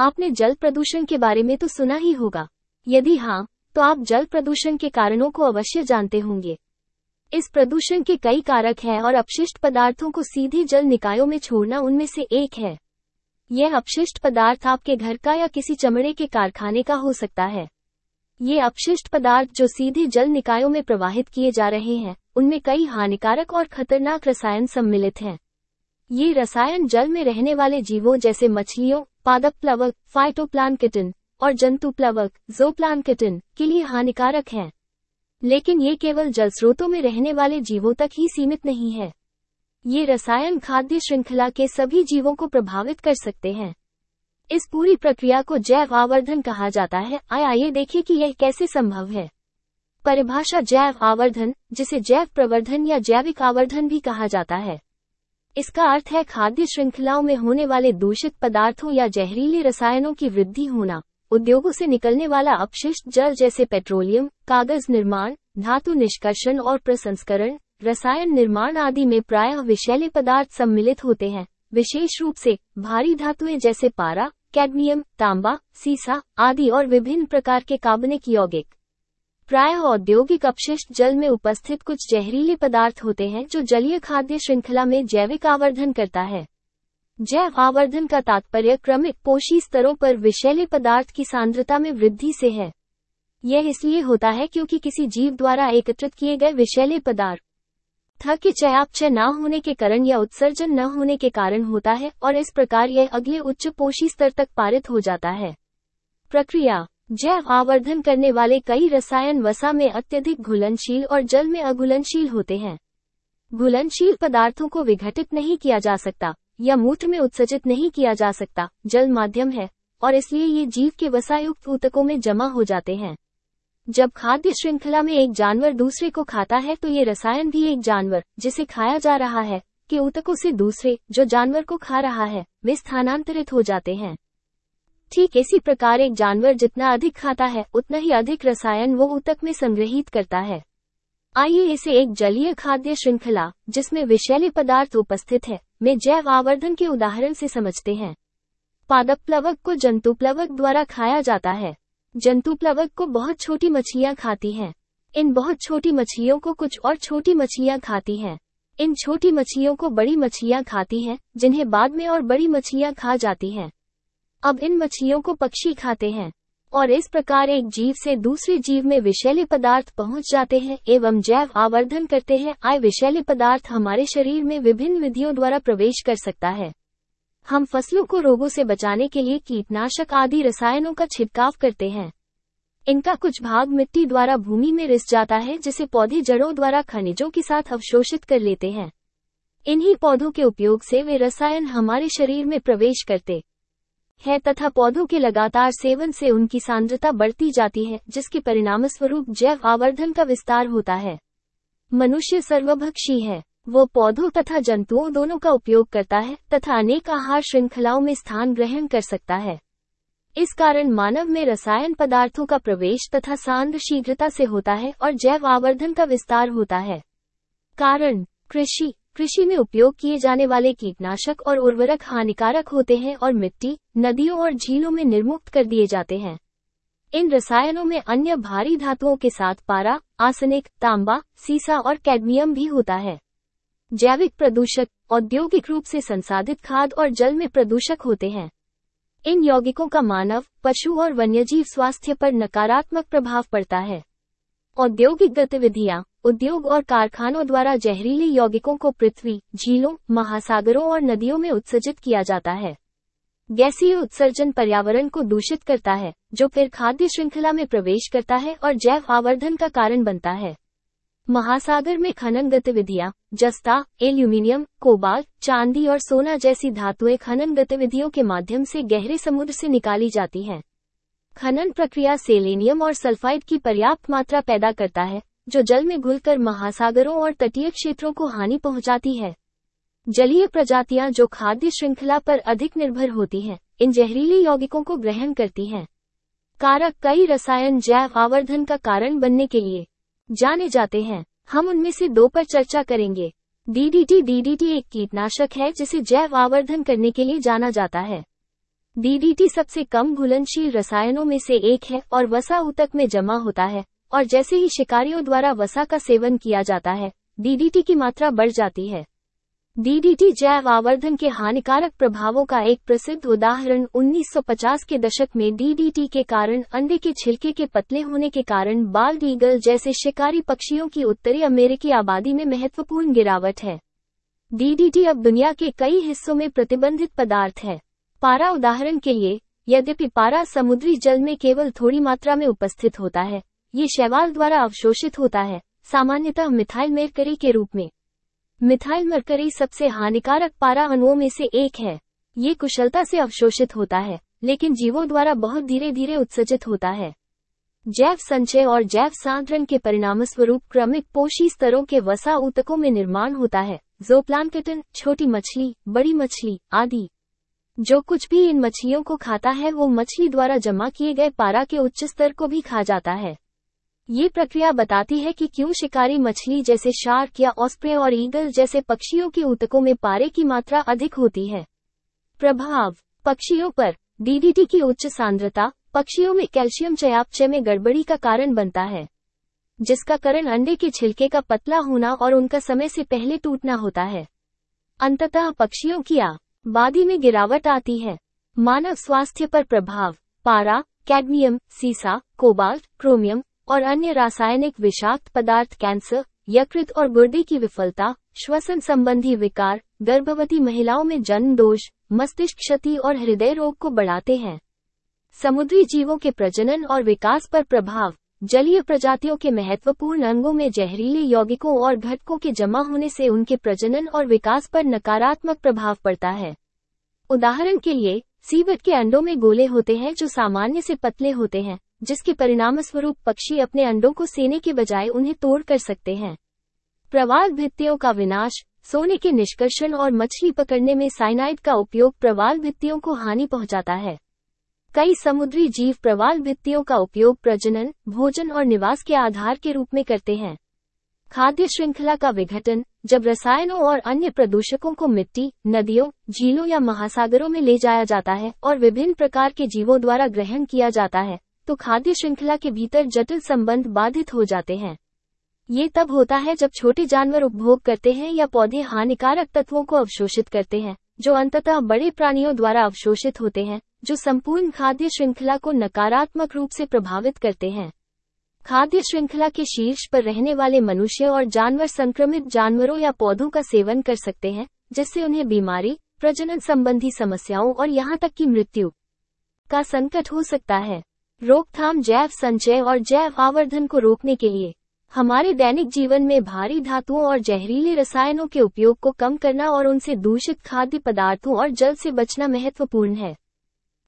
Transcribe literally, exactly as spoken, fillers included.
आपने जल प्रदूषण के बारे में तो सुना ही होगा। यदि हाँ, तो आप जल प्रदूषण के कारणों को अवश्य जानते होंगे। इस प्रदूषण के कई कारक हैं और अपशिष्ट पदार्थों को सीधे जल निकायों में छोड़ना उनमें से एक है। यह अपशिष्ट पदार्थ आपके घर का या किसी चमड़े के कारखाने का हो सकता है। ये अपशिष्ट पदार्थ जो सीधे जल निकायों में प्रवाहित किए जा रहे हैं, उनमें कई हानिकारक और खतरनाक रसायन सम्मिलित हैं। ये रसायन जल में रहने वाले जीवों जैसे मछलियों, पादप प्लवक, फाइटोप्लैंक्टन और जंतु प्लवक, ज़ूप्लैंक्टन के लिए हानिकारक हैं। लेकिन ये केवल जल स्रोतों में रहने वाले जीवों तक ही सीमित नहीं है। ये रसायन खाद्य श्रृंखला के सभी जीवों को प्रभावित कर सकते हैं। इस पूरी प्रक्रिया को जैव आवर्धन कहा जाता है। आइए देखें कि यह कैसे संभव है। परिभाषा जैव आवर्धन, जिसे जैव प्रवर्धन या जैविक आवर्धन भी कहा जाता है। इसका अर्थ है खाद्य श्रृंखलाओं में होने वाले दूषित पदार्थों या जहरीले रसायनों की वृद्धि होना। उद्योगों से निकलने वाला अपशिष्ट जल जैसे पेट्रोलियम, कागज निर्माण, धातु निष्कर्षण और प्रसंस्करण, रसायन निर्माण आदि में प्रायः विषैले पदार्थ सम्मिलित होते हैं, विशेष रूप से भारी धातुएं जैसे पारा, कैडमियम, तांबा, सीसा आदि और विभिन्न प्रकार के कार्बनिक यौगिक। प्रायः औद्योगिक अपशिष्ट जल में उपस्थित कुछ जहरीले पदार्थ होते हैं जो जलीय खाद्य श्रृंखला में जैविक आवर्धन करता है। जैव आवर्धन का तात्पर्य क्रमिक पोषी स्तरों पर विषैले पदार्थ की सांद्रता में वृद्धि से है। यह इसलिए होता है क्योंकि किसी जीव द्वारा एकत्रित किए गए विषैले पदार्थ के चयापचय न होने के कारण या उत्सर्जन न होने के कारण होता है और इस प्रकार यह अगले उच्च पोषी स्तर तक पारित हो जाता है। प्रक्रिया जैव आवर्धन करने वाले कई रसायन वसा में अत्यधिक घुलनशील और जल में अघुलनशील होते हैं। घुलनशील पदार्थों को विघटित नहीं किया जा सकता या मूत्र में उत्सर्जित नहीं किया जा सकता। जल माध्यम है और इसलिए ये जीव के वसायुक्त ऊतकों में जमा हो जाते हैं। जब खाद्य श्रृंखला में एक जानवर दूसरे को खाता है तो ये रसायन भी एक जानवर जिसे खाया जा रहा है के ऊतकों से दूसरे जो जानवर को खा रहा है वे स्थानांतरित हो जाते हैं। ठीक इसी प्रकार एक जानवर जितना अधिक खाता है उतना ही अधिक रसायन वो ऊतक में संग्रहित करता है। आइए इसे एक जलीय खाद्य श्रृंखला जिसमें विषैले पदार्थ उपस्थित है में जैव आवर्धन के उदाहरण से समझते हैं। पादप प्लवक को जंतु प्लवक द्वारा खाया जाता है। जंतु प्लवक को बहुत छोटी मछलियां खाती हैं। इन बहुत छोटी मछलियों को कुछ और छोटी मछलियां खाती हैं। इन छोटी मछलियों को बड़ी मछलियां खाती हैं, जिन्हें बाद में और बड़ी मछलियां खा जाती हैं। अब इन मछलियों को पक्षी खाते हैं और इस प्रकार एक जीव से दूसरे जीव में विषैले पदार्थ पहुंच जाते हैं एवं जैव आवर्धन करते हैं। आय विषैले पदार्थ हमारे शरीर में विभिन्न विधियों द्वारा प्रवेश कर सकता है। हम फसलों को रोगों से बचाने के लिए कीटनाशक आदि रसायनों का छिड़काव करते हैं। इनका कुछ भाग मिट्टी द्वारा भूमि में रिस जाता है, जिसे पौधे जड़ों द्वारा खनिजों के साथ अवशोषित कर लेते हैं। इन्हीं पौधों के उपयोग से वे रसायन हमारे शरीर में प्रवेश करते है तथा पौधों के लगातार सेवन से उनकी सांद्रता बढ़ती जाती है, जिसके परिणामस्वरूप जैव आवर्धन का विस्तार होता है। मनुष्य सर्वभक्षी है। वो पौधों तथा जंतुओं दोनों का उपयोग करता है तथा अनेक आहार श्रृंखलाओं में स्थान ग्रहण कर सकता है। इस कारण मानव में रसायन पदार्थों का प्रवेश तथा सांद्र शीघ्रता से होता है और जैव आवर्धन का विस्तार होता है। कारण कृषि कृषि में उपयोग किए जाने वाले कीटनाशक और उर्वरक हानिकारक होते हैं और मिट्टी, नदियों और झीलों में निर्मुक्त कर दिए जाते हैं। इन रसायनों में अन्य भारी धातुओं के साथ पारा, आर्सेनिक, तांबा, सीसा और कैडमियम भी होता है। जैविक प्रदूषक औद्योगिक रूप से संसाधित खाद और जल में प्रदूषक होते हैं। इन यौगिकों का मानव, पशु और वन्यजीव स्वास्थ्य पर नकारात्मक प्रभाव पड़ता है। औद्योगिक गतिविधियां उद्योग और कारखानों द्वारा जहरीले यौगिकों को पृथ्वी, झीलों, महासागरों और नदियों में उत्सर्जित किया जाता है। गैसीय उत्सर्जन पर्यावरण को दूषित करता है, जो फिर खाद्य श्रृंखला में प्रवेश करता है और जैव आवर्धन का कारण बनता है। महासागर में खनन गतिविधियां जस्ता, एल्यूमीनियम, कोबाल्ट, चांदी और सोना जैसी धातुएं खनन गतिविधियों के माध्यम से गहरे समुद्र से निकाली जाती हैं। खनन प्रक्रिया सेलेनियम और सल्फाइड की पर्याप्त मात्रा पैदा करता है, जो जल में घुलकर महासागरों और तटीय क्षेत्रों को हानि पहुंचाती है। जलीय प्रजातियां जो खाद्य श्रृंखला पर अधिक निर्भर होती हैं, इन जहरीले यौगिकों को ग्रहण करती हैं। कारक कई रसायन जैव आवर्धन का कारण बनने के लिए जाने जाते हैं। हम उनमें से दो पर चर्चा करेंगे। डीडीटी डीडीटी एक कीटनाशक है जिसे जैव आवर्धन करने के लिए जाना जाता है। डीडीटी सबसे कम घुलनशील रसायनों में से एक है और वसा ऊतक में जमा होता है, और जैसे ही शिकारियों द्वारा वसा का सेवन किया जाता है, डीडीटी की मात्रा बढ़ जाती है। डीडीटी जैव आवर्धन के हानिकारक प्रभावों का एक प्रसिद्ध उदाहरण उन्नीस सौ पचास के दशक में डीडीटी के कारण अंडे के छिलके के पतले होने के कारण बाल्ड ईगल जैसे शिकारी पक्षियों की उत्तरी अमेरिकी आबादी में महत्वपूर्ण गिरावट है। डीडीटी अब दुनिया के कई हिस्सों में प्रतिबंधित पदार्थ है। पारा उदाहरण के लिए, यद्यपि पारा समुद्री जल में केवल थोड़ी मात्रा में उपस्थित होता है, ये शैवाल द्वारा अवशोषित होता है, सामान्यतः मिथाइल मरकरी के रूप में। मिथाइल मरकरी सबसे हानिकारक पारा अणुओं में से एक है। ये कुशलता से अवशोषित होता है, लेकिन जीवों द्वारा बहुत धीरे धीरे उत्सर्जित होता है। जैव संचय और जैव सांद्रण के परिणामस्वरूप क्रमिक पोषी स्तरों के वसा ऊतकों में निर्माण होता है। ज़ूप्लांक्टन, छोटी मछली, बड़ी मछली आदि, जो कुछ भी इन मछलियों को खाता है वो मछली द्वारा जमा किए गए पारा के उच्च स्तर को भी खा जाता है। ये प्रक्रिया बताती है कि क्यों शिकारी मछली जैसे शार्क या ऑस्प्रे और ईगल जैसे पक्षियों के ऊतकों में पारे की मात्रा अधिक होती है। प्रभाव: पक्षियों पर डीडीटी की उच्च सांद्रता पक्षियों में कैल्शियम चयापचय में गड़बड़ी का कारण बनता है, जिसका कारण अंडे के छिलके का पतला होना और उनका समय से पहले टूटना होता है। अंततः पक्षियों की आबादी में गिरावट आती है। मानव स्वास्थ्य पर प्रभाव: पारा, कैडमियम, सीसा, कोबाल्ट, क्रोमियम और अन्य रासायनिक विषाक्त पदार्थ कैंसर, यकृत और गुर्दे की विफलता, श्वसन संबंधी विकार, गर्भवती महिलाओं में जन्म दोष, मस्तिष्क क्षति और हृदय रोग को बढ़ाते हैं। समुद्री जीवों के प्रजनन और विकास पर प्रभाव: जलीय प्रजातियों के महत्वपूर्ण अंगों में जहरीले यौगिकों और घटकों के जमा होने से उनके प्रजनन और विकास पर नकारात्मक प्रभाव पड़ता है। उदाहरण के लिए, सीवट के अंडों में गोले होते हैं जो सामान्य से पतले होते हैं, जिसके परिणामस्वरूप पक्षी अपने अंडों को सेने के बजाय उन्हें तोड़ कर सकते हैं। प्रवाल भित्तियों का विनाश: सोने के निष्कर्षण और मछली पकड़ने में साइनाइड का उपयोग प्रवाल भित्तियों को हानि पहुंचाता है। कई समुद्री जीव प्रवाल भित्तियों का उपयोग प्रजनन, भोजन और निवास के आधार के रूप में करते हैं। खाद्य श्रृंखला का विघटन: जब रसायनों और अन्य प्रदूषकों को मिट्टी, नदियों, झीलों या महासागरों में ले जाया जाता है और विभिन्न प्रकार के जीवों द्वारा ग्रहण किया जाता है, तो खाद्य श्रृंखला के भीतर जटिल संबंध बाधित हो जाते हैं। ये तब होता है जब छोटे जानवर उपभोग करते हैं या पौधे हानिकारक तत्वों को अवशोषित करते हैं, जो अंततः बड़े प्राणियों द्वारा अवशोषित होते हैं, जो संपूर्ण खाद्य श्रृंखला को नकारात्मक रूप से प्रभावित करते हैं। खाद्य श्रृंखला के शीर्ष पर रहने वाले मनुष्य और जानवर संक्रमित जानवरों या पौधों का सेवन कर सकते हैं, जिससे उन्हें बीमारी, प्रजनन संबंधी समस्याओं और यहां तक कि मृत्यु का संकट हो सकता है। रोकथाम: जैव संचय और जैव आवर्धन को रोकने के लिए हमारे दैनिक जीवन में भारी धातुओं और जहरीले रसायनों के उपयोग को कम करना और उनसे दूषित खाद्य पदार्थों और जल से बचना महत्वपूर्ण है।